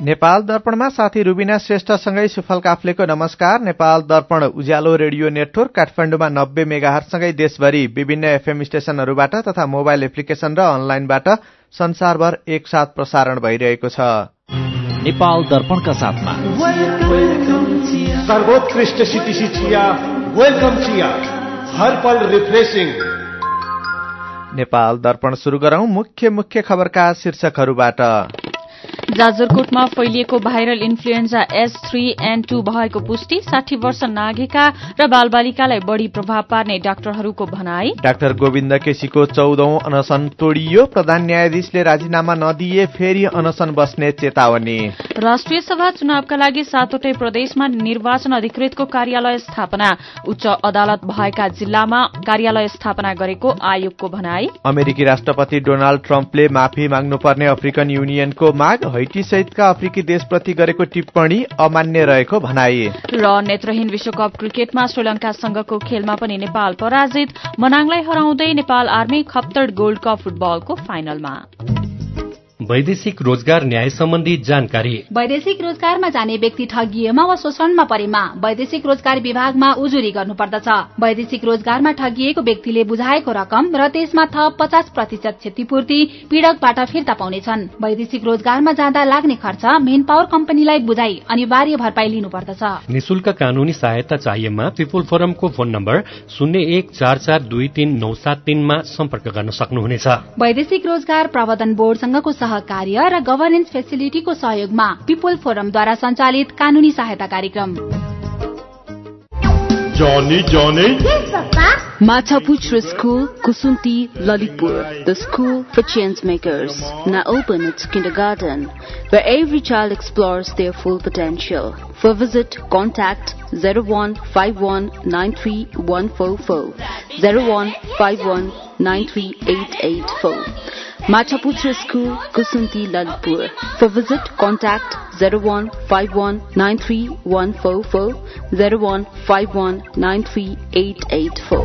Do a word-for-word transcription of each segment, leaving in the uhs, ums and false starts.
नेपाल दर्पणमा साथी रुबिना श्रेष्ठसँगै सुफल काफ्लेको नमस्कार। नेपाल दर्पण उज्यालो रेडियो नेटवर्क काठमाडौँमा नब्बे मेगाहर्जसँगै देशभरि विभिन्न एफएम स्टेशनहरूबाट तथा मोबाइल एप्लिकेशन र अनलाइनबाट संसारभर एकसाथ प्रसारण भइरहेको छ। नेपाल दर्पणका साथमा सर्वोत्कृष्ट सिटिसी चिया, वेलकम चिया, हर पल रिफ्रेशिङ। नेपाल दर्पण सुरु गरौं मुख्य मुख्य खबरका शीर्षकहरूबाट। जाजरकोटमा फैलिएको viral influenza H three N two भएको पुष्टि, साठी वर्ष नाघेका र बालबालिकालाई बढ़ी प्रभाव पार्ने डाक्टरहरूको भनाई। डाक्टर गोविन्द केसीको चौधौं अनशन तोडियो, प्रधान न्यायाधीशले राजीनामा नदिए फेरि अनशन बस्ने चेतावनी। राष्ट्रिय सभा चुनावका लागि सातवटै प्रदेशमा निर्वाचन अधिकृतको कार्यालय स्थापना, उच्च अदालत भएका जिल्लामा कार्यालय स्थापना गरेको आयोगको भनाई। अमेरिकी राष्ट्रपति डोनाल्ड ट्रम्पले माफी माग्नुपर्ने अफ्रिकन युनियनको माग, हैटी सहितका अफ्रिकी देशप्रति गरेको टिप्पणी अमान्य रहेको भनाई। र नेत्रहीन विश्वकप क्रिकेटमा श्रीलंकासँगको खेलमा पनि नेपाल पराजित, मनाङलाई हराउँदै Nepal army Khaptad gold cup फुटबलको फाइनलमा। वैदेशिक रोजगार न्याय सम्बन्धी जानकारी। वैदेशिक रोजगारमा जाने व्यक्ति ठगिएमा वा शोषणमा परेमा वैदेशिक रोजगार विभागमा उजुरी गर्नुपर्दछ। वैदेशिक रोजगारमा ठगिएको व्यक्तिले बुझाएको रकम र त्यसमा थप पचास प्रतिशत क्षतिपूर्ति पीड़कबाट फिर्ता पाउनेछन्। वैदेशिक रोजगारमा जाँदा लाग्ने खर्च मेन पावर कम्पनीलाई बुझाई अनिवार्य भरपाई लिनुपर्दछ। निशुल्क कानूनी सहायता चाहिएमा पिपुल फोरमको फोन नम्बर शून्य एक चार चार दुई तीन नौ सात तीनमा सम्पर्क गर्न सक्नुहुनेछ। वैदेशिक रोजगार प्रवर्धन बोर्डसँगको सहकार्य र गभर्नेन्स फेसिलिटीको सहयोगमा पिपुल फोरमद्वारा सञ्चालित कानूनी सहायता कार्यक्रम। Johnny, Johnny. Yes, Papa. Machaputra School, Kusunti, Lalitpur, the school for change makers, now open its kindergarten, where every child explores their full potential. For visit, contact zero one five one nine three one four four, zero one five one nine three eight eight four. Machaputra School, Kusunti, Lalitpur. For visit, contact zero one five one nine three one four four, zero one five one nine three eight eight four.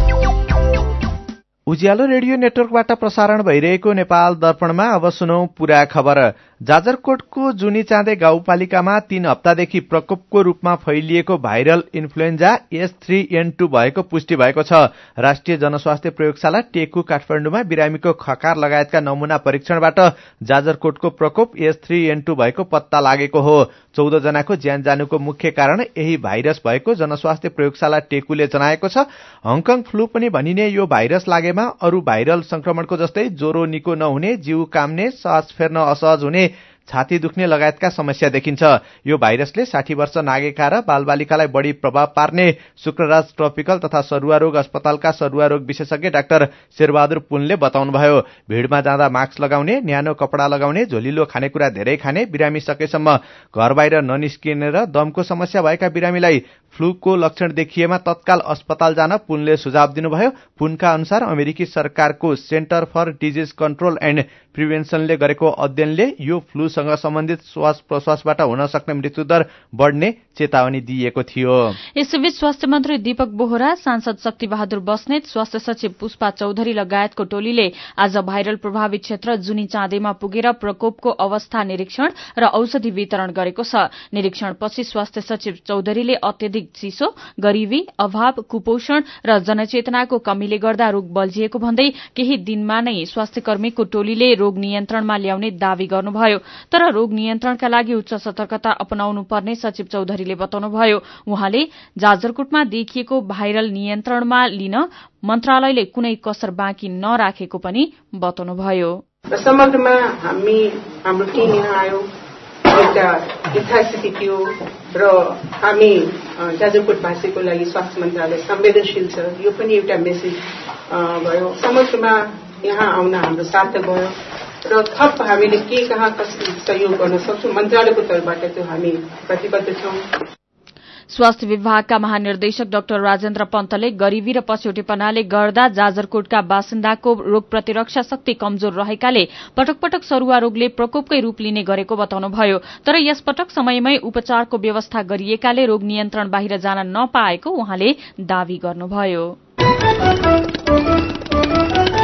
Ujyaalo radio नेटवर्कबाट प्रसारण भइरहेको नेपाल दर्पणमा अब सुनौ पूरा खबर। जाजरकोटको जुनी चाँदे गाउँपालिकामा तीन हप्तादेखि प्रकोपको रूपमा फैलिएको viral influenza H three N two भएको पुष्टि भएको छ। राष्ट्रिय जनस्वास्थ्य प्रयोगशाला टेकु काठमाडौँमा बिरामीको खकार लगायतका नमूना परीक्षणबाट जाजरकोटको प्रकोप एच थ्री एन टू भएको पत्ता लागेको हो। चौध जनाको ज्यान जानुको मुख्य कारण यही भाइरस भएको जनस्वास्थ्य प्रयोगशाला टेकुले जनाएको छ। हङकङ फ्लू पनि भनिने यो भाइरस लागेमा अरू भाइरल संक्रमणको जस्तै ज्वरो निको नहुने, जिउ काम्ने, सास फेर्न असहज हुने, छाती दुख्ने लगायतका समस्या देखिन्छ। यो भाइरसले साठी वर्ष नागेका र बालबालिकालाई बढ़ी प्रभाव पार्ने शुक्रराज ट्रपिकल तथा सरुवा रोग अस्पतालका सरुवा रोग विशेषज्ञ डाक्टर शेरबहादुर पुनले बताउनुभयो। भीड़मा जाँदा मास्क लगाउने, न्यानो कपड़ा लगाउने, झोलिलो खानेकुरा धेरै खाने, बिरामी सकेसम्म घर बाहिर ननिस्किने र दमको समस्या भएका बिरामीलाई फ्लूको लक्षण देखिएमा तत्काल अस्पताल जान पुनले सुझाव दिनुभयो। पुनका अनुसार अमेरिकी सरकारको Center for Disease Control and प्रिभेन्सनले गरेको अध्ययनले यो फ्लूसँग सम्बन्धित श्वास प्रश्वासबाट हुन सक्ने मृत्युदर बढ़ने चेतावनी दिएको थियो। यसैबीच स्वास्थ्य मन्त्री दीपक बोहरा, सांसद शक्ति बहादुर बस्नेत, स्वास्थ्य सचिव पुष्पा चौधरी लगायतको टोलीले आज भाइरल प्रभावित क्षेत्र जुनी चाँदेमा पुगेर प्रकोपको अवस्था निरीक्षण र औषधि वितरण गरेको छ। निरीक्षणपछि स्वास्थ्य सचिव चौधरीले अत्यधिक चिसो, गरीबी, अभाव, कुपोषण र जनचेतनाको कमीले गर्दा रोग बल्झिएको भन्दै केही दिनमा नै स्वास्थ्य कर्मीको टोलीले रोग नियन्त्रणमा ल्याउने दावी गर्नुभयो। तर रोग नियन्त्रणका लागि उच्च सतर्कता अपनाउनु पर्ने सचिव चौधरीले बताउनुभयो। उहाँले जाजरकोटमा देखिएको भाइरल नियन्त्रणमा लिन मन्त्रालयले कुनै कसर बाँकी नराखेको पनि बताउनुभयो। समग्रमा हामी हाम्रो टिम यहाँ आयो, एउटा यथास्थिति थियो र हामी जाजरकोटवासीको लागि स्वास्थ्य मन्त्रालय संवेदनशील छ, यो पनि एउटा मेसेज भयो। समग्रमा यहाँ आउन हाम्रो सार्थक भयो र थप हामीले के कहाँ कसरी सहयोग गर्न सक्छौं मन्त्रालयको तर्फबाट त्यो हामी प्रतिबद्ध छौं। स्वास्थ्य विभागका महानिर्देशक डाक्टर राजेन्द्र पन्तले गरीबी र पछौटेपनाले गर्दा जाजरकोटका बासिन्दाको रोग प्रतिरक्षा शक्ति कमजोर रहेकाले पटक पटक सरुवा रोगले प्रकोपकै रूप लिने गरेको बताउनुभयो। तर यस पटक समयमै उपचारको व्यवस्था गरिएकाले रोग नियन्त्रण बाहिर जान नपाएको उहाँले दावी गर्नुभयो।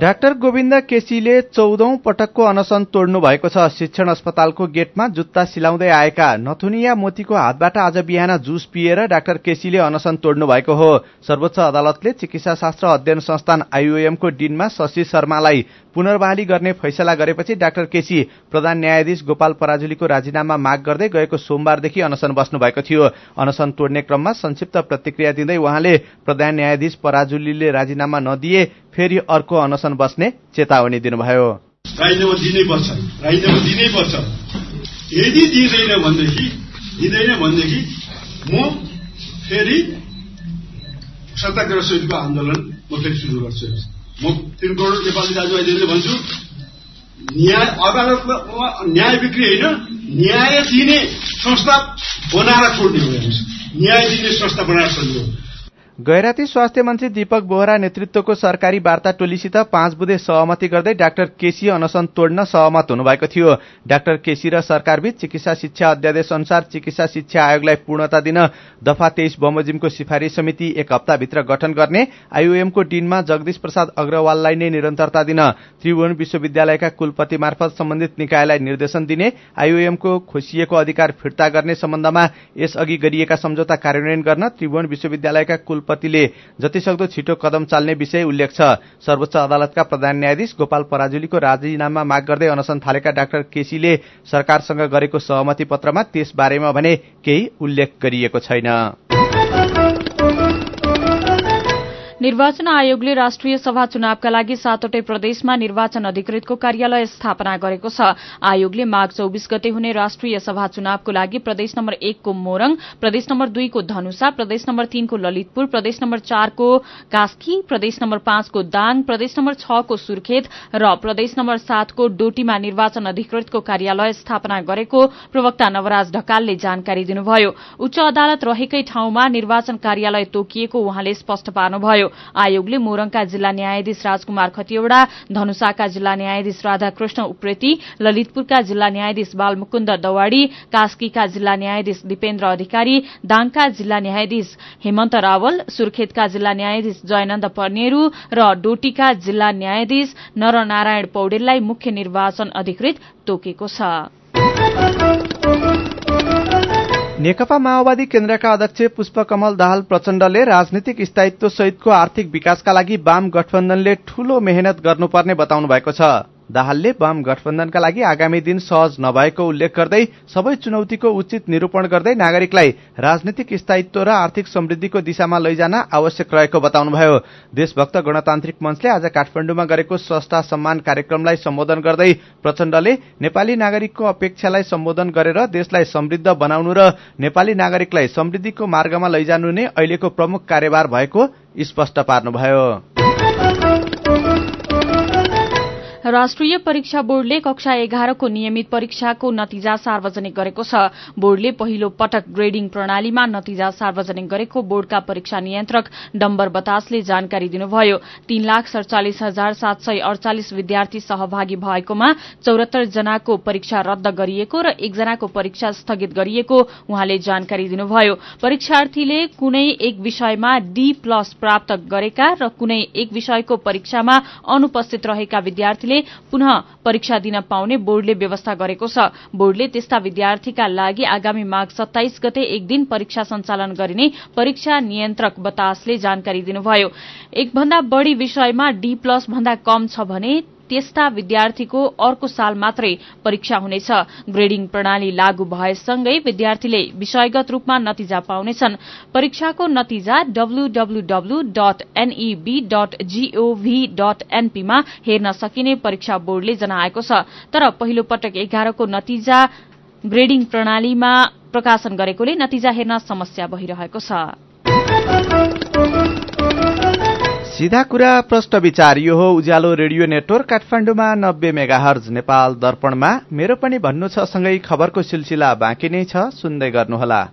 डाक्टर गोविन्द केसीले चौधौं पटकको अनसन तोड्नु भएको छ। शिक्षण अस्पतालको गेटमा जुत्ता सिलाउँदै आएका नथुनिया मोतीको हातबाट आज बिहान जुस पिएर डाक्टर केसीले अनसन तोड्नु भएको हो। सर्वोच्च अदालतले चिकित्सा शास्त्र अध्ययन संस्थान आईओएमको डिनमा शशि शर्मालाई पुनर्बहाली गर्ने फैसला गरेपछि डाक्टर केसी प्रधान न्यायाधीश गोपाल पराजुलीको राजीनामा माग गर्दै गएको सोमबारदेखि अनसन बस्नु भएको थियो। अनसन तोड्ने क्रममा संक्षिप्त प्रतिक्रिया दिँदै उहाँले प्रधान न्यायाधीश पराजुलीले राजीनामा नदिए फेरि अर्को अनसन बस्ने चेतावनी दिनुभयो। राजीनामा दिनैपर्छ, राजीनामा दिनैपर्छ। यदि दिँदैन भनेदेखि दिँदैन भनेदेखि म फेरि सत्याग्रह सहितको आन्दोलन म फेरि सुरु गर्छु। म तीन करोड नेपाली दाजुभाइहरूले भन्छु, न्याय अदालतमा न्याय बिक्री होइन, न्याय दिने संस्था बनाएर छोड्ने हो। न्याय दिने संस्था बनाएर छोड्ने हो। गैराती स्वास्थ्य मन्त्री दीपक बोहरा नेतृत्वको सरकारी वार्ता टोलीसित पाँच बुधे सहमति गर्दै डाक्टर केसी अनसन तोड्न सहमत हुनुभएको थियो। डाक्टर केसी र सरकारबीच चिकित्सा शिक्षा अध्यादेश अनुसार चिकित्सा शिक्षा आयोगलाई पूर्णता दिन दफा तेइस बमोजिमको सिफारिस समिति एक हप्ताभित्र गठन गर्ने, आईओएमको डिनमा जगदीश प्रसाद अग्रवाललाई नै निरन्तरता दिन त्रिभुवन विश्वविद्यालयका कुलपति मार्फत सम्बन्धित निकायलाई निर्देशन दिने, आईओएमको खोसिएको अधिकार फिर्ता गर्ने सम्बन्धमा यसअघि गरिएका सम्झौता कार्यान्वयन गर्न त्रिभुवन विश्वविद्यालयका कुलपति पतिले जतिसक्दो छिटो कदम चाल्ने विषय उल्लेख छ। सर्वोच्च अदालतका प्रधान न्यायाधीश गोपाल पराजुलीको राजीनामा माग गर्दै अनसन थालेका डाक्टर केसीले सरकारसँग गरेको सहमति पत्रमा त्यस बारेमा भने केही उल्लेख गरिएको छैन। निर्वाचन आयोगले राष्ट्रिय सभा चुनावका लागि सातवटै प्रदेशमा निर्वाचन अधिकृतको कार्यालय स्थापना गरेको छ। आयोगले माघ चौबीस गते हुने राष्ट्रिय सभा चुनावको लागि प्रदेश नम्बर एकको मोरङ, प्रदेश नम्बर दुईको धनुषा, प्रदेश नम्बर तीनको ललितपुर, प्रदेश नम्बर चारको कास्की, प्रदेश नम्बर पाँचको दाङ, प्रदेश नम्बर छको सुर्खेत र प्रदेश नम्बर सातको डोटीमा निर्वाचन अधिकृतको कार्यालय स्थापना गरेको प्रवक्ता नवराज ढकालले जानकारी दिनुभयो। उच्च अदालत रहेकै ठाउँमा निर्वाचन कार्यालय तोकिएको उहाँले स्पष्ट पार्नुभयो। आयोगले मोरङका जिल्ला न्यायाधीश राजकुमार खतिवड़ा, धनुषाका जिल्ला न्यायाधीश राधाकृष्ण उप्रेती, ललितपुरका जिल्ला न्यायाधीश बालमुकुन्द दवाड़ी, कास्कीका जिल्ला न्यायाधीश दिपेन्द्र अधिकारी, दाङका जिल्ला न्यायाधीश हेमन्त रावल, सुर्खेतका जिल्ला न्यायाधीश जयनन्द पर्नेरू र डोटीका जिल्ला न्यायाधीश नरनारायण पौडेललाई मुख्य निर्वाचन अधिकृत तोकेको छ। नेकपा माओवादी केन्द्रका अध्यक्ष पुष्पकमल दाहाल प्रचण्डले राजनीतिक स्थायित्व सहितको आर्थिक विकासका लागि वाम गठबन्धनले ठूलो मेहनत गर्नुपर्ने बताउनु भएको छ। दाहालले वाम गठबन्धनका लागि आगामी दिन सहज नभएको उल्लेख गर्दै सबै चुनौतीको उचित निरूपण गर्दै नागरिकलाई राजनीतिक स्थायित्व र आर्थिक समृद्धिको दिशामा लैजान आवश्यक रहेको बताउनुभयो। देशभक्त गणतान्त्रिक मञ्चले आज काठमाडौँमा गरेको स्रष्टा सम्मान कार्यक्रमलाई सम्बोधन गर्दै प्रचण्डले नेपाली नागरिकको अपेक्षालाई सम्बोधन गरेर देशलाई समृद्ध बनाउनु र नेपाली नागरिकलाई समृद्धिको मार्गमा लैजानु नै अहिलेको प्रमुख कार्यभार भएको स्पष्ट पार्नुभयो। राष्ट्रिय परीक्षा बोर्डले कक्षा एघारको नियमित परीक्षाको नतिजा सार्वजनिक गरेको छ। बोर्डले पहिलो पटक ग्रेडिङ प्रणालीमा नतिजा सार्वजनिक गरेको बोर्डका परीक्षा नियन्त्रक डम्बर बतासले जानकारी दिनुभयो। तीन लाख सड़चालिस हजार सात सय अड़चालिस विद्यार्थी सहभागी भएकोमा चौरात्तर जनाको परीक्षा रद्द गरिएको र एकजनाको परीक्षा स्थगित गरिएको उहाँले जानकारी दिनुभयो। परीक्षार्थीले कुनै एक विषयमा डी प्लस प्राप्त गरेका र कुनै एक विषयको परीक्षामा अनुपस्थित रहेका विद्यार्थीले पुनः परीक्षा दिन पाउने बोर्डले व्यवस्था गरेको छ। बोर्डले त्यस्ता विद्यार्थीका लागि आगामी माघ सत्ताइस गते एक दिन परीक्षा सञ्चालन गरिने परीक्षा नियन्त्रक बतासले जानकारी दिनुभयो। एक भन्दा बढ़ी विषयमा डी प्लस भन्दा कम छ भने त्यस्ता विद्यार्थीको अर्को साल मात्रै परीक्षा हुनेछ। ग्रेडिङ प्रणाली लागू भएसँगै विद्यार्थीले विषयगत रूपमा नतिजा पाउनेछन्। परीक्षाको नतिजा W W W dot NEB dot GOV dot NP मा हेर्न सकिने परीक्षा बोर्डले जनाएको छ। तर पहिलो पटक एघारको नतिजा ग्रेडिङ प्रणालीमा प्रकाशन गरेकोले नतिजा हेर्न समस्या भइरहेको छ। सीधा कुरा प्रश्न विचार, यो हो उज्यालो रेडियो नेटवर्क काठमाडौँमा नब्बे मेगाहर्ज नेपाल दर्पणमा मेरो पनि भन्नु छ सँगै खबरको सिलसिला बाँकी नै छ, सुन्दै गर्नुहोला।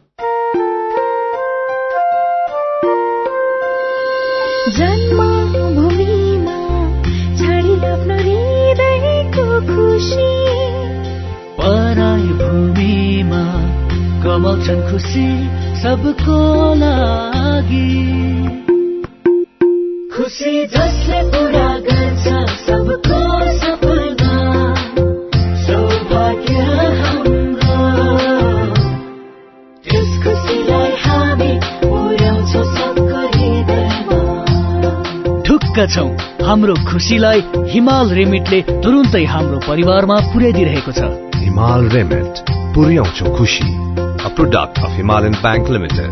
जन्मभूमिमा छाडी आफ्नो हृदयको खुशी, पराई भूमिमा कमाउँछन् खुशी सबको लागि, खुशी जसले पूरा गर्छ सबको सपना सौभाग्य हाम्रो त्यस खुसीलाई हामी पुर्याउँछौँ सबको हृदयमा ढुक्क छौं हाम्रो खुसीलाई हिमाल रेमिटले तुरुन्तै हाम्रो परिवारमा पुर्याइदिरहेको छ। हिमाल रेमिट पुर्याउँछौं खुशी, a product of Himalayan Bank Limited.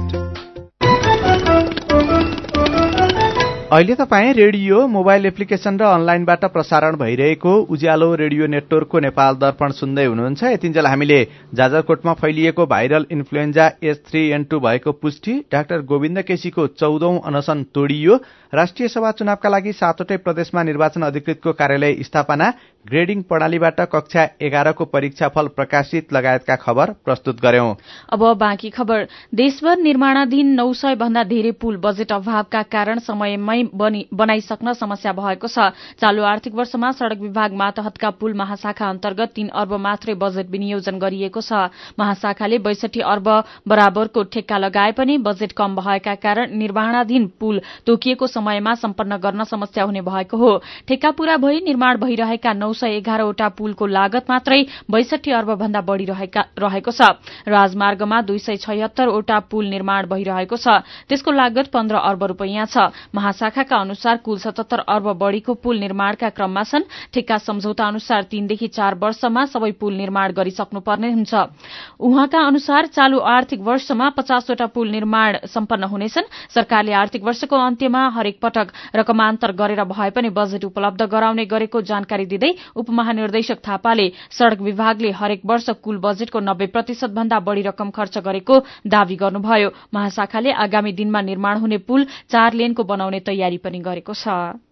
अहिले तपाईँ रेडियो, मोबाइल एप्लिकेशन र अनलाइनबाट प्रसारण भइरहेको उज्यालो रेडियो नेटवर्कको नेपाल दर्पण सुन्दै हुनुहुन्छ। यतिन्जेल हामीले जाजरकोटमा फैलिएको viral influenza H three N two भएको पुष्टि, डाक्टर गोविन्द केसीको चौधौं अनशन तोडियो, राष्ट्रिय सभा चुनावका लागि सातवटै प्रदेशमा निर्वाचन अधिकृतको कार्यालय स्थापना, ग्रेडिङ प्रणालीबाट कक्षा एघारको परीक्षाफल प्रकाशित लगायतका खबर प्रस्तुत गर्यौं। अब बाँकी खबर। देशभर निर्माणाधीन नौ सय भन्दा धेरै पुल बजेट अभावका कारण समयमै बनाइसक्न समस्या भएको छ। चालू आर्थिक वर्षमा सड़क विभाग मातहतका पुल महाशाखा अन्तर्गत तीन अर्ब मात्रै बजेट विनियोजन गरिएको छ। महाशाखाले बैसठी अर्ब बराबरको ठेक्का लगाए पनि बजेट कम भएका कारण निर्माणाधीन पुल तोकिएको समयमा सम्पन्न गर्न समस्या हुने भएको हो। ठेक्का पूरा भई निर्माण भइरहेका नौ सय एघारवटा पुलको लागत मात्रै बैसठी अर्ब भन्दा बढ़ी रहेको छ। राजमार्गमा दुई सय छयत्तरवटा पुल निर्माण भइरहेको छ, त्यसको लागत पन्ध्र अर्ब रूपियाँ छ। महाशाखाका अनुसार कुल सतहत्तर अर्ब बढ़ीको पुल निर्माणका क्रममा छन्। ठेक्का सम्झौता अनुसार तीनदेखि चार वर्षमा सबै पुल निर्माण गरिसक्नुपर्ने हुन्छ। उहाँका अनुसार चालू आर्थिक वर्षमा पचासवटा पुल निर्माण सम्पन्न हुनेछन्। सरकारले आर्थिक वर्षको अन्त्यमा हरेक पटक रकमान्तर गरेर भए पनि बजेट उपलब्ध गराउने गरेको जानकारी दिँदै उपमहानिर्देशक थापाले सड़क विभागले हरेक वर्ष कुल बजेटको नब्बे प्रतिशत भन्दा बढ़ी रकम खर्च गरेको दावी गर्नुभयो। महाशाखाले आगामी दिनमा निर्माण हुने पुल चार लेनको बनाउने तयारी पनि गरेको छ।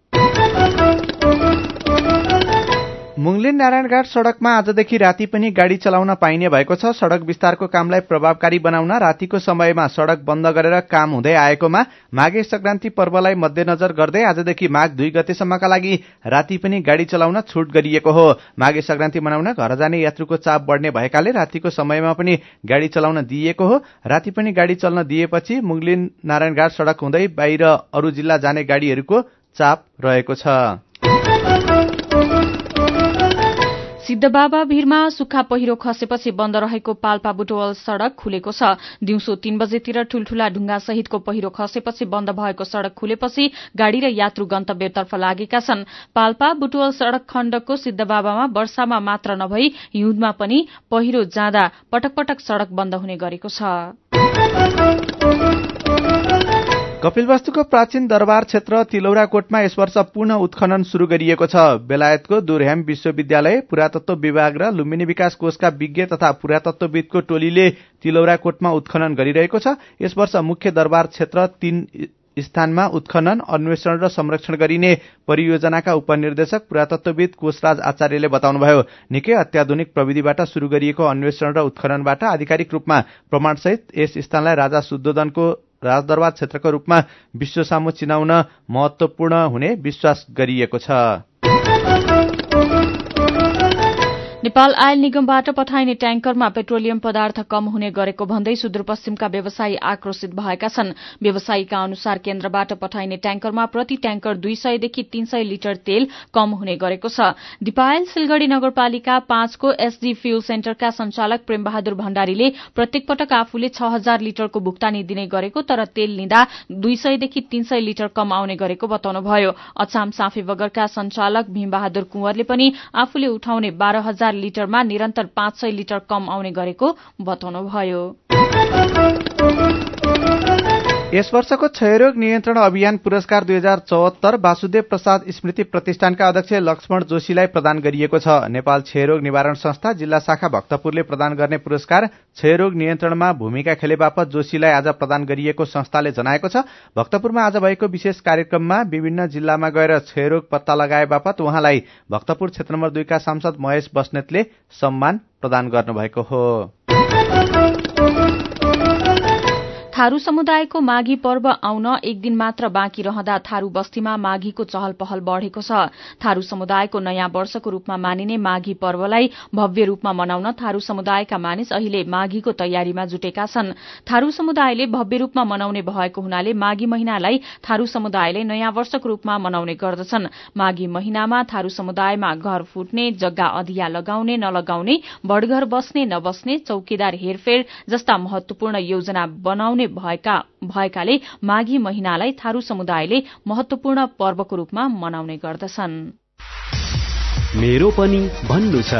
मुङलिन नारायणघाट सड़कमा आजदेखि राति पनि गाड़ी चलाउन पाइने भएको छ। सड़क विस्तारको कामलाई प्रभावकारी बनाउन रातिको समयमा सड़क बन्द गरेर काम हुँदै आएकोमा माघे संक्रान्ति पर्वलाई मध्यनजर गर्दै आजदेखि माघ दुई गतेसम्मका लागि राति पनि गाड़ी चलाउन छूट गरिएको हो। माघे संक्रान्ति मनाउन घर जाने यात्रुको चाप बढ़ने भएकाले रातिको समयमा पनि गाड़ी चलाउन दिइएको हो। राति पनि गाड़ी चल्न दिएपछि मुङलिन नारायणघाट सड़क हुँदै बाहिर अरू जिल्ला जाने गाड़ीहरूको चाप रहेको छ। सिद्धबाबा भीरमा सुक्खा पहिरो खसेपछि बन्द रहेको पाल्पा बुटवल सड़क खुलेको छ। दिउँसो तीन बजेतिर ठूल्ठूला ढुंगा सहितको पहिरो खसेपछि बन्द भएको सड़क खुलेपछि गाड़ी र यात्रु गन्तव्यतर्फ लागेका छन्। पाल्पा बुटवल सड़क खण्डको सिद्धबाबामा वर्षामा मात्र नभई हिउँदमा पनि पहिरो जाँदा पटक पटक सड़क बन्द हुने गरेको छ। कपिलवस्तुको प्राचीन दरबार क्षेत्र तिलौराकोटमा यस वर्ष पुनः उत्खनन शुरू गरिएको छ। बेलायतको दुरह्याम विश्वविद्यालय, पुरातत्व विभाग र लुम्बिनी विकास कोषका विज्ञ तथा पुरातत्वविदको टोलीले तिलौराकोटमा उत्खनन गरिरहेको छ। यस वर्ष मुख्य दरबार क्षेत्र तीन स्थानमा उत्खनन, अन्वेषण र संरक्षण गरिने परियोजनाका उपनिर्देशक पुरातत्वविद कोशराज आचार्यले बताउनुभयो। निकै अत्याधुनिक प्रविधिबाट शुरू गरिएको अन्वेषण र उत्खननबाट आधिकारिक रूपमा प्रमाणसहित यस स्थानलाई राजा शुद्धोधनको राजदरबार क्षेत्रको रूपमा विश्व सामु चिनाउन महत्वपूर्ण हुने विश्वास गरिएको छ। नेपाल आयल निगमबाट पठाइने ट्याङ्करमा पेट्रोलियम पदार्थ कम हुने गरेको भन्दै सुदूरपश्चिमका व्यवसायी आक्रोशित भएका छन्। व्यवसायीका अनुसार केन्द्रबाट पठाइने ट्याङ्करमा प्रति ट्याङ्कर दुई सयदेखि तीन सय लिटर तेल कम हुने गरेको छ। दिपायल सिलगढ़ी नगरपालिका पाँचको एसडी फ्यूल सेन्टरका संचालक प्रेमबहादुर भण्डारीले प्रत्येक पटक आफूले छ हजार लिटरको भुक्तानी दिने गरेको तर तेल लिँदा दुई सयदेखि तीन सय लिटर कम आउने गरेको बताउनुभयो। अछाम साफे बगरका संचालक भीमबहादुर कुँवरले पनि आफूले उठाउने बाह्र हजार लिटरमा निरन्तर पाँच सय लिटर कम आउने गरेको बताउनुभयो। यस वर्षको क्षयरोग नियन्त्रण अभियान पुरस्कार दुई हजार चौहत्तर वासुदेव प्रसाद स्मृति प्रतिष्ठानका अध्यक्ष लक्ष्मण जोशीलाई प्रदान गरिएको छ। नेपाल क्षयरोग निवारण संस्था जिल्ला शाखा भक्तपुरले प्रदान गर्ने पुरस्कार क्षयरोग नियन्त्रणमा भूमिका खेले बापत जोशीलाई आज प्रदान गरिएको संस्थाले जनाएको छ। भक्तपुरमा आज भएको विशेष कार्यक्रममा विभिन्न जिल्लामा गएर क्षयरोग पत्ता लगाए बापत उहाँलाई भक्तपुर क्षेत्र नम्बर दुईका सांसद महेश बस्नेतले सम्मान प्रदान गर्नुभएको हो। थारू समुदायको माघी पर्व आउन एक दिन मात्र बाँकी रहँदा थारू बस्तीमा माघीको चहल पहल बढ़ेको छ। थारू समुदायको नयाँ वर्षको रूपमा मानिने माघी पर्वलाई भव्य रूपमा मनाउन थारू समुदायका मानिस अहिले माघीको तयारीमा जुटेका छन्। थारू समुदायले भव्य रूपमा मनाउने भएको हुनाले माघी महिनालाई थारू समुदायले नयाँ वर्षको रूपमा मनाउने गर्दछन्। माघी महिनामा थारू समुदायमा घर फुट्ने, जग्गा अधिया लगाउने नलगाउने, बढघर बस्ने नबस्ने, चौकीदार हेरफेर जस्ता महत्वपूर्ण योजना बनाउने भएका भएकाले माघी महिनालाई थारू समुदायले महत्वपूर्ण पर्वको रूपमा मनाउने गर्दछन्। मेरो पनि भन्नु छ।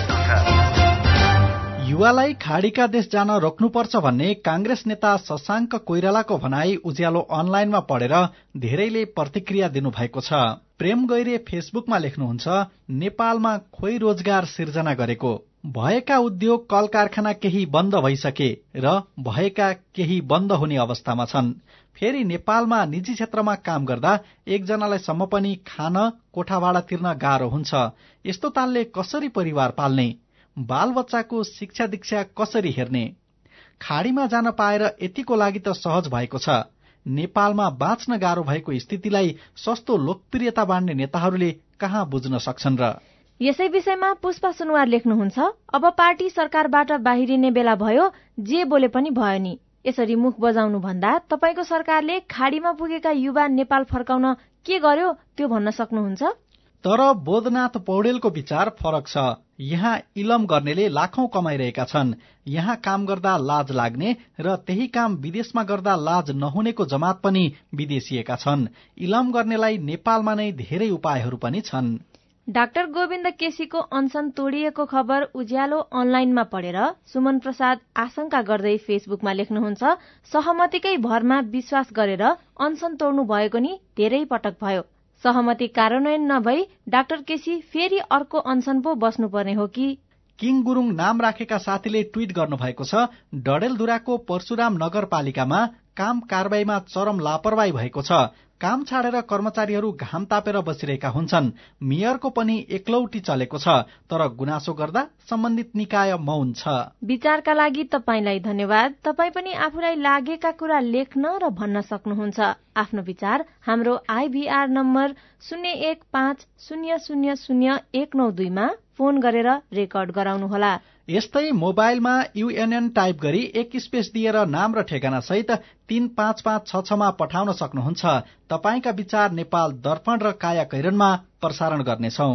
युवालाई खाडीका देश जान रोक्नुपर्छ भन्ने कांग्रेस नेता शशाङ्क कोइरालाको भनाई उज्यालो अनलाइनमा पढेर धेरैले प्रतिक्रिया दिनुभएको छ। प्रेम गैरे फेसबुकमा लेख्नुहुन्छ, नेपालमा खोइ रोजगार सिर्जना गरेको, भएका उद्योग कल कारखाना केही बन्द भइसके र भएका केही बन्द हुने अवस्थामा छन्। फेरि नेपालमा निजी क्षेत्रमा काम गर्दा एकजनालाई सम्म पनि खान, कोठा भाडा तिर्न गाह्रो हुन्छ। यस्तो तालले कसरी परिवार पाल्ने? बाल बच्चाको शिक्षा दीक्षा कसरी हेर्ने? खाडीमा जान पाएर यतिको लागि त सहज भएको छ। नेपालमा बाँच्न गाह्रो भएको स्थितिलाई सस्तो लोकप्रियता बाँड्ने नेताहरूले कहाँ बुझ्न सक्छन् र? यसै विषयमा पुष्पा सुनवार लेख्नुहुन्छ, अब पार्टी सरकारबाट बाहिरिने बेला भयो, जे बोले पनि भयो नि। यसरी मुख बजाउनु भन्दा तपाईको सरकारले खाडीमा पुगेका युवा नेपाल फर्काउन के गर्यो त्यो भन्न सक्नुहुन्छ? तर बोधनाथ पौडेलको विचार फरक छ। यहाँ इलम गर्नेले लाखौं कमाइरहेका छन्। यहाँ काम गर्दा लाज लाग्ने र त्यही काम विदेशमा गर्दा लाज नहुनेको जमात पनि विदेशिएका छन्। इलम गर्नेलाई नेपालमा नै धेरै उपायहरू पनि छन्। डाक्टर गोविन्द केसीको अनसन तोडिएको खबर उज्यालो अनलाइनमा पढेर सुमन प्रसाद आशंका गर्दै फेसबुकमा लेख्नुहुन्छ, सहमतिकै भरमा विश्वास गरेर अनसन तोड्नु भएको नि धेरै पटक भयो। सहमति कार्यान्वयन नभई डाक्टर केसी फेरि अर्को अनसन पो बस्नुपर्ने हो कि? किङ गुरुङ नाम राखेका साथीले ट्वीट गर्नुभएको छ, डडेलधुराको परशुराम नगरपालिकामा काम कारबाहीमा चरम लापरवाही भएको छ। काम छाडेर कर्मचारीहरू घाम तापेर बसिरहेका हुन्छन्। मेयरको पनि एकलौटी चलेको छ, तर गुनासो गर्दा सम्बन्धित निकाय मौन छ। विचारका लागि तपाईलाई धन्यवाद। तपाई पनि आफूलाई लागेका कुरा लेख्न र भन्न सक्नुहुन्छ। आफ्नो विचार हाम्रो आइभीआर नम्बर शून्य एक पाँच शून्य शून्य शून्य एक नौ दुईमा फोन गरेर रेकर्ड गराउनुहोला। यस्तै मोबाइलमा यूएनएन टाइप गरी एक स्पेस दिएर नाम र ठेगाना सहित तीन पाँच पाँच छ छमा पठाउन सक्नुहुन्छ। तपाईका विचार नेपाल दर्पण र काया कैरनमा प्रसारण गर्नेछौ।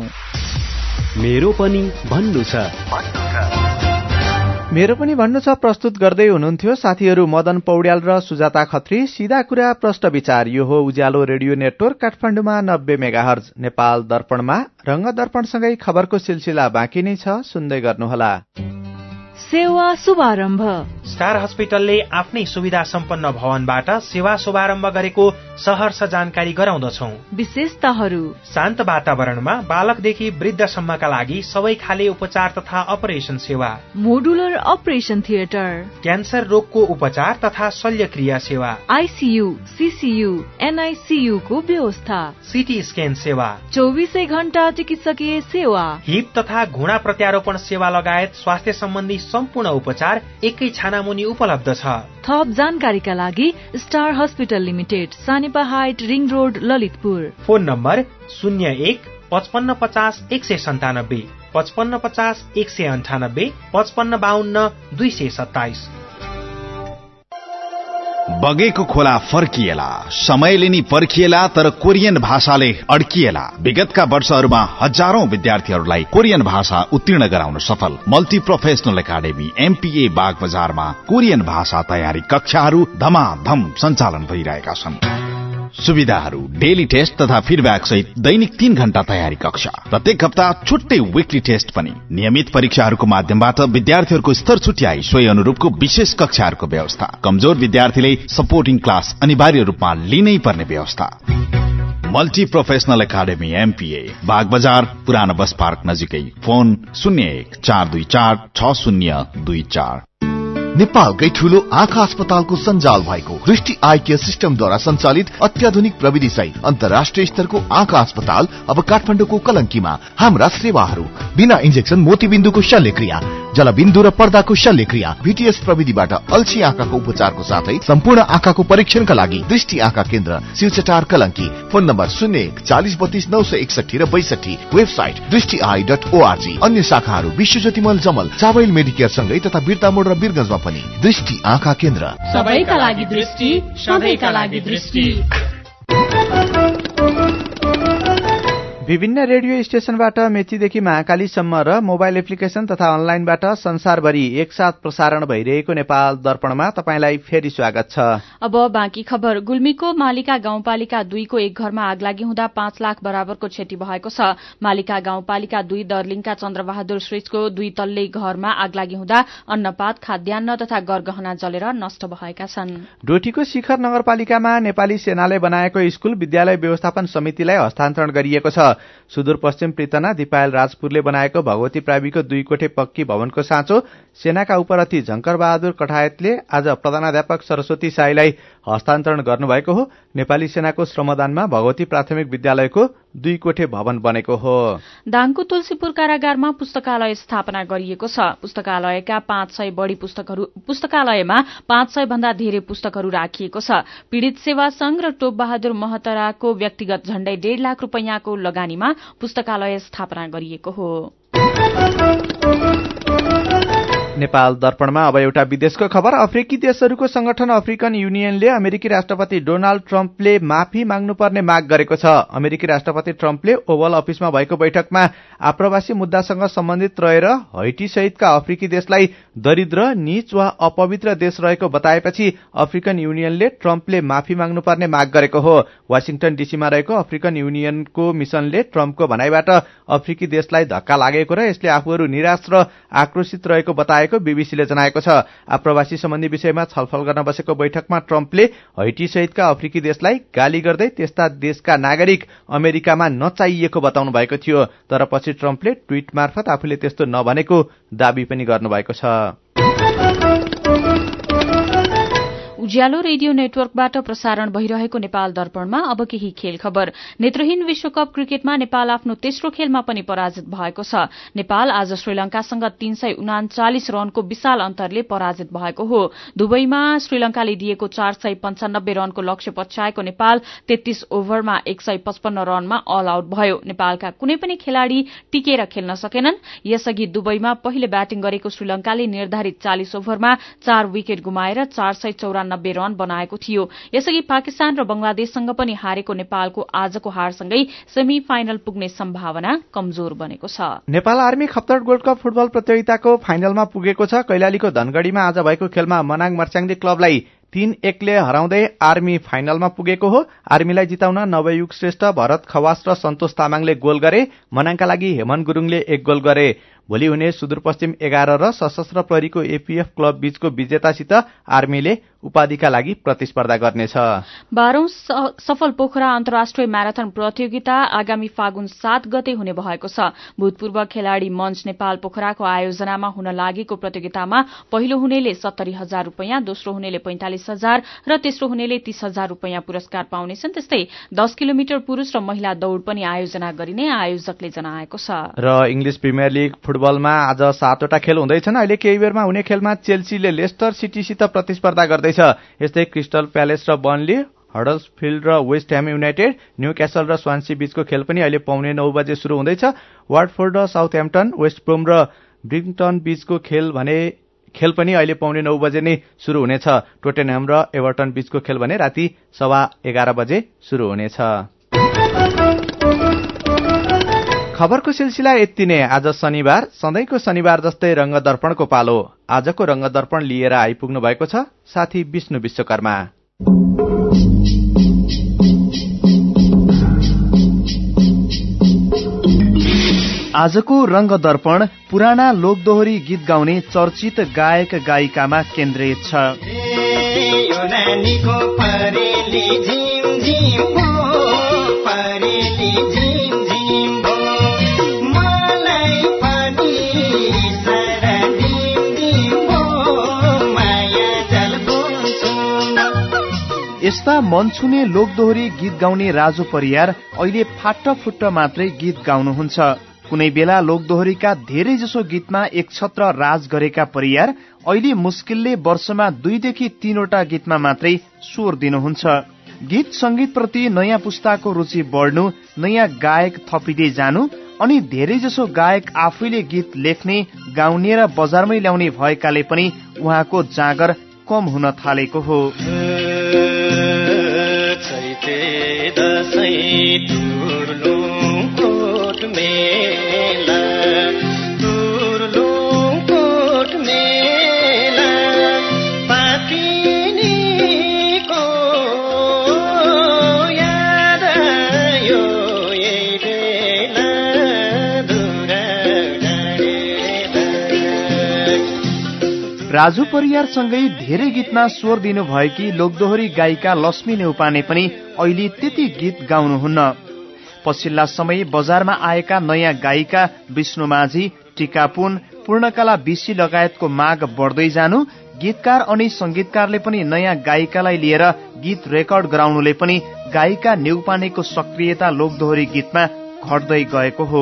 मेरो पनि भन्नु छ। मेरो पनि भन्नु छ प्रस्तुत गर्दै हुनुहुन्थ्यो साथीहरू मदन पौड्याल र सुजाता खत्री। सीधा कुरा प्रश्न विचार। यो हो उज्यालो रेडियो नेटवर्क काठमाडौँमा नब्बे मेगाहर्ज। नेपाल दर्पणमा रंग दर्पणसँगै खबरको सिलसिला बाँकी नै छ, सुन्दै गर्नुहोला। सेवा शुभारम्भ। स्टार हस्पिटलले आफ्नै सुविधा सम्पन्न भवनबाट सेवा शुभारम्भ गरेको सहर्ष जानकारी गराउँदछौ। विशेषताहरू: शान्त वातावरणमा बालकदेखि वृद्धसम्मका लागि सबै खाले उपचार तथा अपरेसन सेवा, मोडुलर अपरेसन थिएटर, क्यान्सर रोगको उपचार तथा शल्यक्रिया सेवा, आइसीयू, सीसीयू, एनआईसीयू को व्यवस्था, सीटी स्क्यान सेवा, चौबीसै घण्टा चिकित्सकीय सेवा, हिप तथा घुँडा प्रत्यारोपण सेवा लगायत स्वास्थ्य सम्बन्धी सम्पूर्ण उपचार एकै छानामुनि उपलब्ध छ। थप जानकारीका लागि star hospital limited, Sanepa height, ring road, Lalitpur. Phone number शून्य एक पचपन्न पचास एक सय सन्तानब्बे, पचपन्न पचास एक सय अन्ठानब्बे, पचपन्न बाहन्न दुई सय सत्ताइस। बगेको खोला फर्किएला, समयले नि पर्खिएला, तर कोरियन भाषाले अड्किएला। विगतका वर्षहरूमा हजारौं विद्यार्थीहरूलाई कोरियन भाषा उत्तीर्ण गराउन सफल multi professional academy MPA Bag बजारमा कोरियन भाषा तयारी कक्षाहरू धमाधम सञ्चालन भइरहेका छन्। सुविधाहरू: डेली टेस्ट तथा फिडब्याक सहित दैनिक तीन घण्टा तयारी कक्षा, प्रत्येक हप्ता छुट्टै विकली टेस्ट पनि, नियमित परीक्षाहरूको माध्यमबाट विद्यार्थीहरूको स्तर छुट्याई सोही अनुरूपको विशेष कक्षाहरूको व्यवस्था, कमजोर विद्यार्थीले सपोर्टिङ क्लास अनिवार्य रूपमा लिनै पर्ने व्यवस्था। Multi professional academy MPA Bag Bazaar, पुरानो बस पार्क नजिकै। फोन शून्य एक चार दुई चार छ शून्य दुई चार। नेपालकै ठूलो आँखा अस्पतालको सञ्जाल भएको दृष्टि आई केयर सिस्टमद्वारा सञ्चालित अत्याधुनिक प्रविधि सहित अन्तर्राष्ट्रिय स्तरको आँखा अस्पताल अब काठमाडौँको कलंकीमा। हाम्रा सेवाहरू बिना इन्जेक्सन मोतीबिन्दुको शल्यक्रिया, जलबिन्दु र पर्दाको शल्यक्रिया, भीटीएस प्रविधिबाट अल्छी आँखाको उपचारको साथै सम्पूर्ण आँखाको परीक्षणका लागि दृष्टि आँखा केन्द्र शिवचटार कलंकी। फोन नम्बर शून्य एक चालीस बत्तीस नौ सय एकसठी र बैसठी। वेबसाइट दृष्टि आई डट ओआरजी। अन्य शाखाहरू विश्वज्योति मल जमल, चावल मेडिकेयर सँगै तथा बिर्ता मोड र बिरगंजमा पनि दृष्टि आँखा केन्द्र। सबैका लागि दृष्टि, सबैका लागि दृष्टि। विभिन्न रेडियो स्टेशनबाट मेचीदेखि महाकालीसम्म र मोबाइल एप्लिकेशन तथा अनलाइनबाट संसारभरि एकसाथ प्रसारण भइरहेको नेपाल दर्पणमा तपाईंलाई फेरि स्वागत छ। अब बाँकी खबर। गुल्मीको मालिका गाउँपालिका दुईको एक घरमा आगलागी हुँदा पाँच लाख बराबरको क्षति भएको छ। मालिका गाउँपालिका दुई दर्लिङका चन्द्रबहादुर श्रेष्ठको दुई तल्ले घरमा आगलागी हुँदा अन्नपात, खाद्यान्न तथा गरगहना जलेर नष्ट भएका छन्। डोटीको शिखर नगरपालिकामा नेपाली सेनाले बनाएको स्कूल विद्यालय व्यवस्थापन समितिलाई हस्तान्तरण गरिएको छ। सुदूरपश्चिम पृतना दिपायल राजपुरले बनाएको भगवती प्राविको दुई कोठे पक्की भवनको साँचो सेनाका उपरथी झंकर बहादुर कठायतले आज प्रधानाध्यापक सरस्वती साईलाई हस्तान्तरण गर्नुभएको हो। नेपाली सेनाको श्रमदानमा भगवती प्राथमिक विद्यालयको दुई कोठे भवन बनेको हो। दाङको तुलसीपुर कारागारमा पुस्तकालय स्थापना गरिएको छ। पुस्तकालयका पाँच सय बढ़ी पुस्तकहरू पुस्तकालयमा पाँच सय भन्दा धेरै पुस्तकहरू राखिएको छ। पीड़ित सेवा संघ र टोप बहादुर महतराको व्यक्तिगत झण्डै डेढ़ लाख रूपैयाँको लगानीमा पुस्तकालय स्थापना गरिएको हो। नेपाल दर्पणमा अब एउटा विदेशको खबर। अफ्रिकी देशहरूको संगठन अफ्रिकन युनियनले अमेरिकी राष्ट्रपति डोनाल्ड ट्रम्पले माफी माग्नुपर्ने माग गरेको छ। अमेरिकी राष्ट्रपति ट्रम्पले ओभल अफिसमा भएको बैठकमा आप्रवासी मुद्दासँग सम्बन्धित रहेर हैटी सहितका अफ्रिकी देशलाई दरिद्र, नीच वा अपवित्र देश रहेको बताएपछि अफ्रिकन युनियनले ट्रम्पले माफी माग्नुपर्ने माग गरेको हो। वाशिंगटन डीसीमा रहेको अफ्रिकन युनियनको मिशनले ट्रम्पको भनाइबाट अफ्रिकी देशलाई धक्का लागेको र यसले आफूहरू निराश र आक्रोशित रहेको बताए बीबीसीले जनाएको छ। आप्रवासी सम्बन्धी विषयमा छलफल गर्न बसेको बैठकमा ट्रम्पले हैटी सहितका अफ्रिकी देशलाई गाली गर्दै त्यस्ता देशका नागरिक अमेरिकामा नचाहिएको बताउनु भएको थियो। तर पछि ट्रम्पले ट्वीट मार्फत आफूले त्यस्तो नभनेको दावी पनि गर्नुभएको छ। उज्यालो रेडियो नेटवर्कबाट प्रसारण भइरहेको नेपाल दर्पणमा अब केही खेल खबर। नेत्रहीन विश्वकप क्रिकेटमा नेपाल आफ्नो तेस्रो खेलमा पनि पराजित भएको छ। नेपाल आज श्रीलंकासँग तीन सय उनाचालिस रनको विशाल अन्तरले पराजित भएको हो। दुबईमा श्रीलंकाले दिएको चार सय पञ्चानब्बे रनको लक्ष्य पछ्याएको नेपाल तेत्तीस ओभरमा एक सय पचपन्न रनमा अल आउट भयो। नेपालका कुनै पनि खेलाड़ी टिकेर खेल्न सकेनन्। यसअघि दुबईमा पहिले ब्याटिङ गरेको श्रीलंकाले निर्धारित चालिस ओभरमा चार विकेट गुमाएर चार सय चौरानब्बे रन बनाएको थियो। यसअघि पाकिस्तान र बंगलादेशसँग पनि हारेको नेपालको आजको हारसँगै सेमी फाइनल पुग्ने सम्भावना कमजोर बनेको छ। Nepal army Khaptad gold cup football प्रतियोगिताको फाइनलमा पुगेको छ। कैलालीको धनगढ़ीमा आज भएको खेलमा मनाङ मर्स्याङले क्लबलाई तीन एकले हराउँदै आर्मी फाइनलमा पुगेको हो। आर्मीलाई जिताउन नवयुग श्रेष्ठ, भरत खवास र सन्तोष तामाङले गोल गरे। मनाङका लागि हेमन गुरूङले एक गोल गरे। भोलि हुने सुदूरपश्चिम एघार र सशस्त्र प्रहरीको एपीएफ क्लब बीचको विजेतासित आर्मीले उपाधिका लागि प्रतिस्पर्धा गर्नेछ। बाह्रौं सफल पोखरा अन्तर्राष्ट्रिय म्याराथन प्रतियोगिता आगामी फागुन सात गते हुने भएको छ। भूतपूर्व खेलाड़ी मञ्च नेपाल पोखराको आयोजनामा हुन लागेको प्रतियोगितामा पहिलो हुनेले सत्तरी हजार रूपियाँ, दोस्रो हुनेले पैंतालिस हजार र तेस्रो हुनेले तीस हजार रूपियाँ पुरस्कार पाउनेछन्। त्यस्तै दस किलोमिटर पुरूष र महिला दौड़ पनि आयोजना गरिने आयोजकले जनाएको छ। र इंग्लिश प्रिमियर लीग फुटबलमा आज सातवटा खेल हुँदैछन्। अहिले केही बेरमा हुने खेलमा चेल्सीले लेस्टर सिटीसित प्रतिस्पर्धा गर्दैछ। यस्तै क्रिस्टल प्यालेस र बर्नली, हडर्सफिल्ड र वेस्ट ह्याम युनाइटेड, न्यूक्यासल र स्वान्सी बीचको खेल पनि अहिले पौने नौ बजे शुरू हुँदैछ। वाटफोर्ड र साउथह्याम्पटन, वेस्ट ब्रोम र ब्रिङटन बीचको खेल भने खेल पनि अहिले पौने नौ बजे नै शुरू हुनेछ। टोटेनहम र एभर्टन बीचको खेल भने राति सवा एघार बजे शुरू हुनेछ। खबरको सिलसिला यति नै। आज शनिबार, सधैँको शनिबार जस्तै रंगदर्पणको पालो। आजको रंगदर्पण लिएर आइपुग्नु भएको छ साथी विष्णु विश्वकर्मा। आजको रंगदर्पण पुराना लोकदोहोरी गीत गाउने चर्चित गायक गायिकामा केन्द्रित छ। यस्ता मन छुने लोकदोहोरी गीत गाउने राजु परियार अहिले फाटफुट्ट मात्रै गीत गाउनुहुन्छ। कुनै बेला लोकदोहोरीका धेरै जसो गीतमा एक छत्र राज गरेका परियार अहिले मुस्किलले वर्षमा दुईदेखि तीनवटा गीतमा मात्रै स्वर दिनुहुन्छ। गीत संगीतप्रति नयाँ पुस्ताको रुचि बढ्नु, नयाँ गायक थपिँदै जानु अनि धेरै जसो गायक आफैले गीत लेख्ने, गाउने र बजारमै ल्याउने भएकाले पनि उहाँको जाँगर कम हुन थालेको हो। राजु परियारसँगै धेरै गीतमा स्वर दिनुभएकी लोकदोहोरी गायिका लक्ष्मी नेउपाने पनि अहिले त्यति गीत गाउनुहुन्न। पछिल्ला समय बजारमा आएका नयाँ गायिका विष्णु माझी, टीका पुन, पूर्णकला विशी लगायतको माग बढ्दै जानु, गीतकार अनि संगीतकारले पनि नयाँ गायिकालाई लिएर गीत रेकर्ड गराउनुले पनि गायिका नेउपानेको सक्रियता लोकदोहोरी गीतमा घट्दै गएको हो।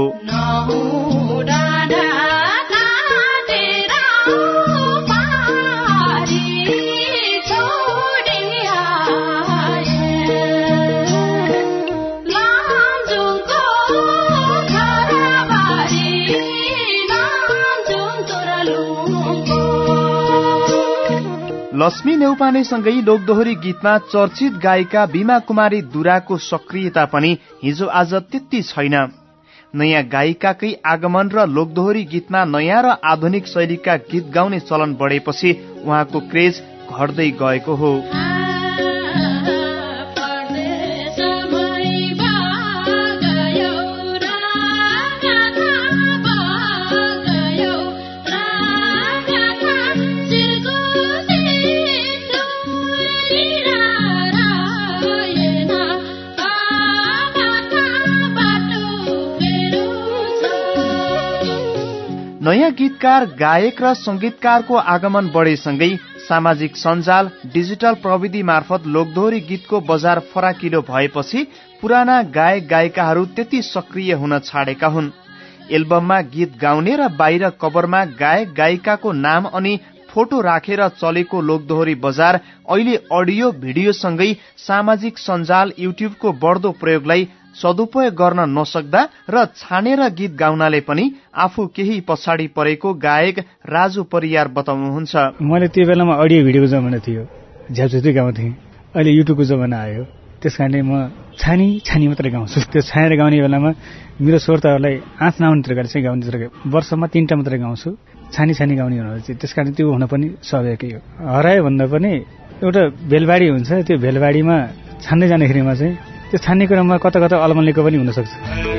लक्ष्मी नेउपानेसँगै लोकदोहोरी गीतमा चर्चित गायिका बीमा कुमारी दुराको सक्रियता पनि हिजो आज त्यति छैन। नयाँ गायिकाकै आगमन र लोकदोहोरी गीतमा नयाँ र आधुनिक शैलीका गीत गाउने चलन बढेपछि उहाँको क्रेज घट्दै गएको हो। नयाँ गीतकार, गायक र संगीतकारको आगमन बढेसँगै सामाजिक सञ्जाल, डिजिटल प्रविधि मार्फत लोकदोहोरी गीतको बजार फराकिलो भएपछि पुराना गायक गायिकाहरू त्यति सक्रिय हुन छाडेका हुन्। एल्बममा गीत गाउने र बाहिर कभरमा गायक गायिकाको नाम अनि फोटो राखेर चलेको लोकदोहोरी बजार अहिले अडियो भिडियोसँगै सामाजिक सञ्जाल, युट्युबको बढ्दो प्रयोगलाई सदुपयोग गर्न नसक्दा र छानेर गीत गाउनाले पनि आफू केही पछाडि परेको गायक राजु परियार बताउनुहुन्छ। मैले त्यो बेलामा अडियो भिडियोको जमाना थियो, झ्यापझ्यापै गाउँथेँ। अहिले युट्युबको जमाना आयो, त्यस कारणले म छानी छानी मात्रै गाउँछु। त्यो छानेर गाउने बेलामा मेरो श्रोताहरूलाई आँच नआउने तरिकाले चाहिँ गाउने तरिका वर्षमा तीनटा मात्रै गाउँछु। छानी छानी गाउने हुनुहुन्छ, त्यस कारण त्यो हुन पनि स्वाभाविकै हो। हरायो भन्दा पनि एउटा भेलबाडी हुन्छ, त्यो भेलबाडीमा छान्दै जाँदाखेरिमा चाहिँ त्यो छान्ने क्रममा कता कता अलमल्लेको पनि हुन सक्छ।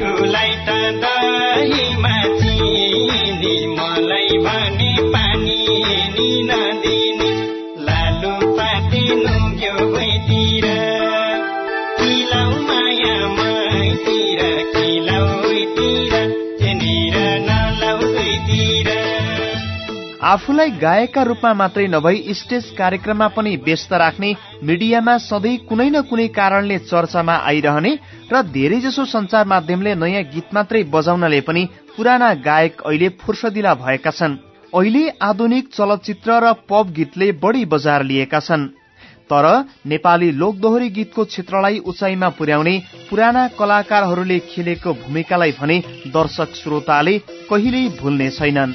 आफूलाई गायकका रूपमा मात्रै नभई स्टेज कार्यक्रममा पनि व्यस्त राख्ने, मिडियामा सधैँ कुनै न कुनै कारणले चर्चामा आइरहने र धेरैजसो सञ्चार माध्यमले नयाँ गीत मात्रै बजाउनले पनि पुराना गायक अहिले फुर्सदिला भएका छन्। अहिले आधुनिक चलचित्र र पप गीतले बढी बजार लिएका छन्। तर नेपाली लोकदोहोरी गीतको क्षेत्रलाई उचाइमा पुर्याउने पुराना कलाकारहरूले खेलेको भूमिकालाई भने दर्शक श्रोताले कहिल्यै भुल्ने छैनन्।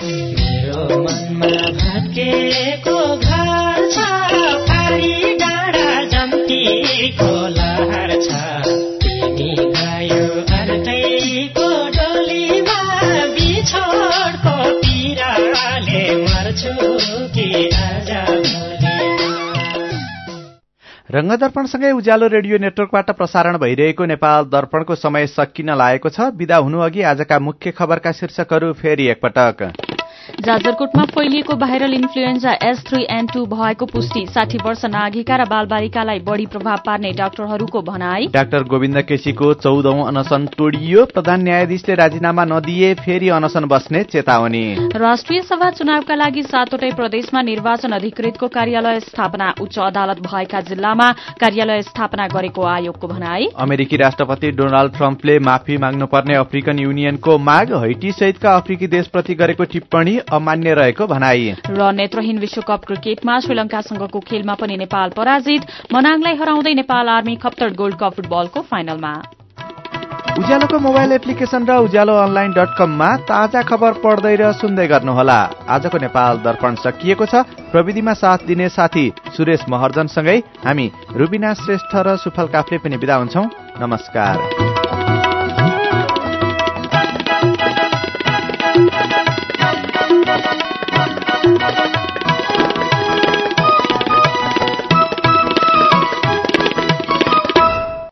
रंगदर्पणसँगै उज्यालो रेडियो नेटवर्कबाट प्रसारण भइरहेको नेपाल दर्पणको समय सकिन लागेको छ। विदा हुनु अघि आजका मुख्य खबरका शीर्षकहरू फेरि एकपटक। जाजरकोटमा फैलिएको viral influenza H three N two भएको पुष्टि साठी वर्ष नागरिका र बालबालिकालाई बढ़ी प्रभाव पार्ने डाक्टरहरूको भनाई। डाक्टर गोविन्द केसीको चौधौं अनसन तोडियो, प्रधान न्यायाधीशले राजीनामा नदिए फेरि अनसन बस्ने चेतावनी। राष्ट्रिय सभा चुनावका लागि सातवटै प्रदेशमा निर्वाचन अधिकृतको कार्यालय स्थापना, उच्च अदालत भएका जिल्लामा कार्यालय स्थापना गरेको आयोगको भनाई। अमेरिकी राष्ट्रपति डोनाल्ड ट्रम्पले माफी माग्नुपर्ने अफ्रिकन युनियनको माग, हैटी सहितका अफ्रिकी देशप्रति गरेको टिप्पणी अमान्य रहेको भनाई। र नेत्रहीन विश्वकप क्रिकेटमा श्रीलंकासँगको खेलमा पनि नेपाल पराजित, मनाङलाई हराउँदै Nepal army Khaptad gold cup फुटबलको फाइनलमा। उज्यालोको मोबाइल एप्लिकेशन र उज्यालो अनलाइन डट कममा ताजा खबर पढ्दै र सुन्दै गर्नुहोला। आजको नेपाल दर्पण सकिएको छ। प्रविधिमा साथ दिने साथी सुरेश महर्जनसँगै हामी रुबिना श्रेष्ठ र सुफल काफले पनि बिदा हुन्छौं। नमस्कार।